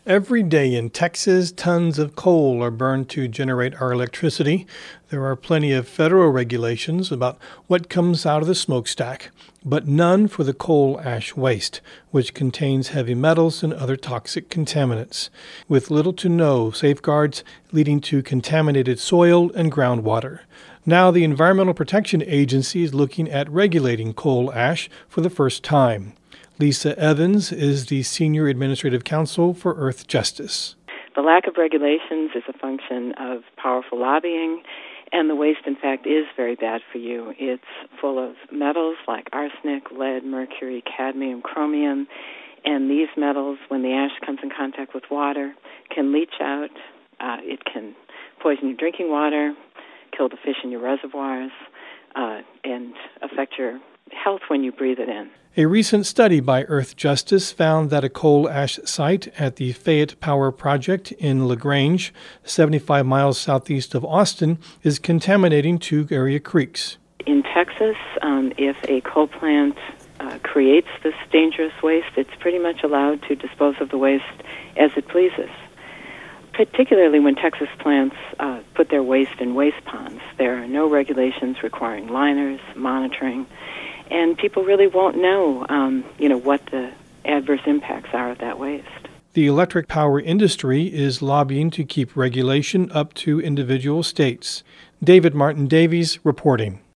Every day in Texas, tons of coal are burned to generate our electricity. There are plenty of federal regulations about what comes out of the smokestack, but none for the coal ash waste, which contains heavy metals and other toxic contaminants, with little to no safeguards leading to contaminated soil and groundwater. Now, the Environmental Protection Agency is looking at regulating coal ash for the first time. Lisa Evans is the Senior Administrative Counsel for Earthjustice. The lack of regulations is a function of powerful lobbying, and the waste, in fact, is very bad for you. It's full of metals like arsenic, lead, mercury, cadmium, chromium, and these metals, when the ash comes in contact with water, can leach out. It can poison your drinking water, kill the fish in your reservoirs, and affect your health when you breathe it in. A recent study by Earthjustice found that a coal ash site at the Fayette Power Project in LaGrange, 75 miles southeast of Austin, is contaminating two area creeks. In Texas, if a coal plant creates this dangerous waste, it's pretty much allowed to dispose of the waste as it pleases. Particularly when Texas plants put their waste in waste ponds. There are no regulations requiring liners, monitoring, and people really won't know, what the adverse impacts are of that waste. The electric power industry is lobbying to keep regulation up to individual states. David Martin Davies reporting.